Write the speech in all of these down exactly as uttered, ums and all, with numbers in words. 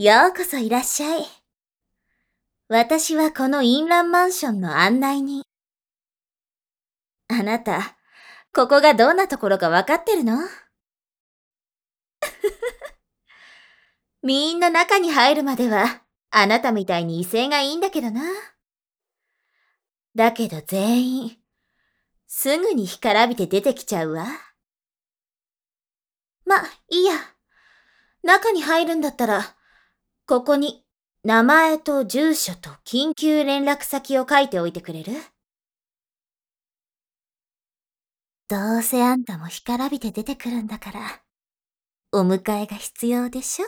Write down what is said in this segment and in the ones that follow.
ようこそいらっしゃい。私はこのインランマンションの案内人。あなた、ここがどんなところかわかってるの？みんな中に入るまでは、あなたみたいに威勢がいいんだけどな。だけど全員、すぐに干からびて出てきちゃうわ。ま、いいや。中に入るんだったら、ここに名前と住所と緊急連絡先を書いておいてくれる？どうせあんたも干からびて出てくるんだから、お迎えが必要でしょ？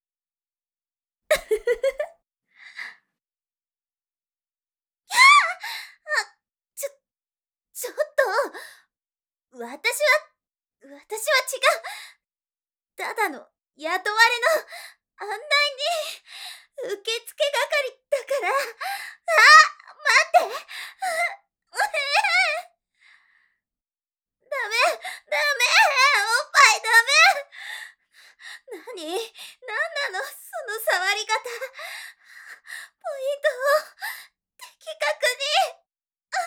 ちょ、ちょっと、私は、私は違う。ただの雇われの案内人、受付係だから。あ、待って。ダメ、ダメ、おっぱいダメ。なに、なんなの、その触り方。ポイントを、的確に。あ、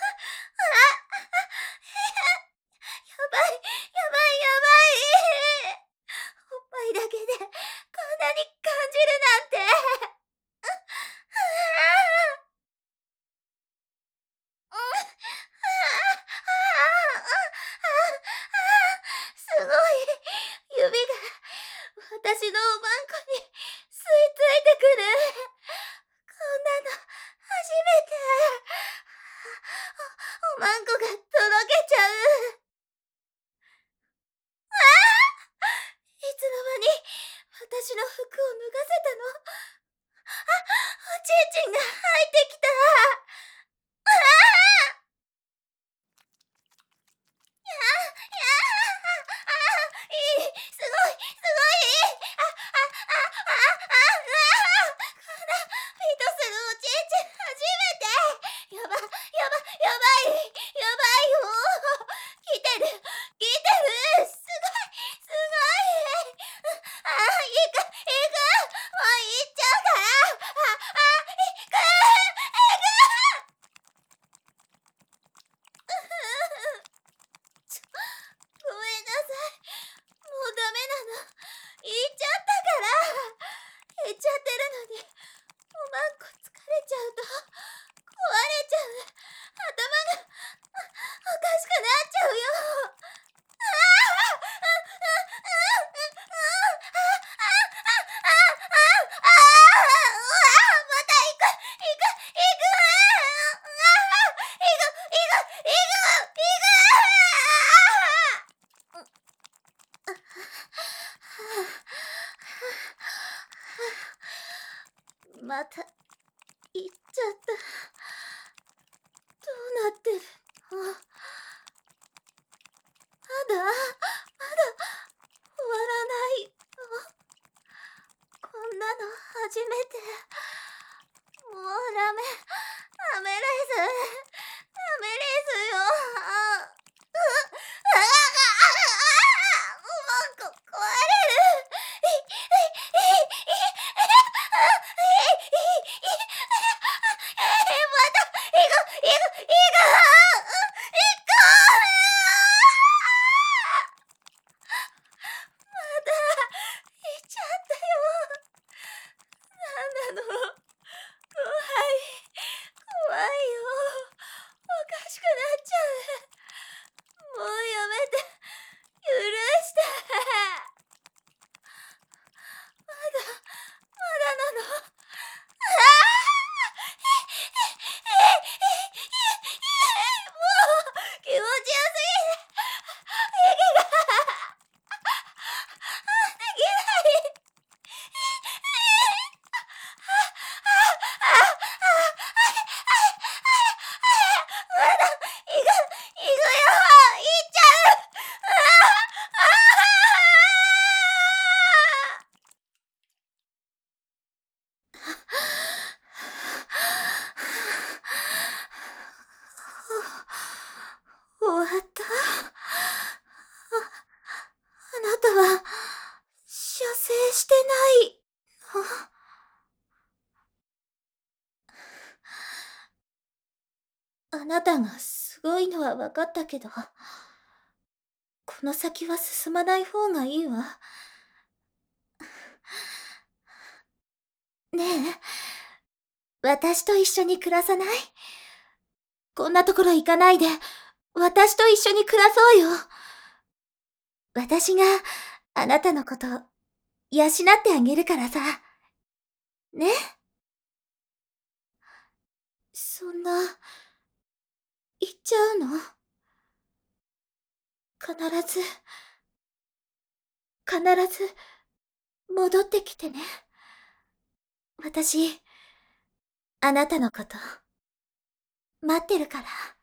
やばい、やばい、やばい。おっぱいだけで、こんなに感じるなんて。すごい、指が私のおまんこに吸い付いてくる。こんなの初めて。お、おまんこがとろけちゃう。いつの間に私の服を脱がせたの？あ、おちんちんが入ってきた。いい、すごい、すごい。あ、あ、あ、あ、あ、あ、こんなフィートするおちんちん初めて。やば、やば、やばい、やばいよ。来てる、来てる。すごい、すごい。あ、行く、行く。もう行っちゃうから。あ、あ、行く、行く。ちょ、ごめんなさい。もうダメなの。言っちゃったから。言っちゃってるのに、おまんこ疲れちゃうと、壊れちゃう。頭が、あ、おかしくなっちゃうよ。ああ、あ、あ、あ、あ、あ、あ、あ、あ、あ、また行く、行く、行く。あ、行く、行く、行く、行く。また、行っちゃった。どうなってるの？まだ、まだ、終わらないの？こんなの初めて。もうダメ、ダメです。ダメですよ。あ、う、あ、あ、あ、おまんこ壊れる。い、い、い、い、あ、い、い、い、え、また、行く、行く、行く、行く。まだ、行っちゃったよ。なんなの。怖い、怖いよ。おかしくなっちゃう。もうやめて。許して。まだ、まだなの。ああ、もう、気持ちよすぎて、息が、できない。まだ、行く、行くよ。行っちゃう。ああ、終わった。あなたは、射精してないの？ なたがすごいのは分かったけど、この先は進まない方がいいわ。ねえ、私と一緒に暮らさない？こんなところ行かないで、私と一緒に暮らそうよ。私があなたのこと養ってあげるからさ。ね？そんな、言っちゃうの？必ず、必ず、戻ってきてね。私、あなたのこと、待ってるから。